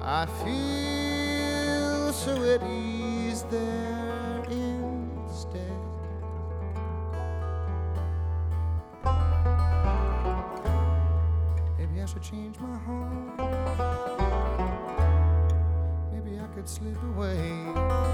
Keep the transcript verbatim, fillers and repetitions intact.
I feel so at ease there instead. Maybe I should change my home. Maybe I could slip away.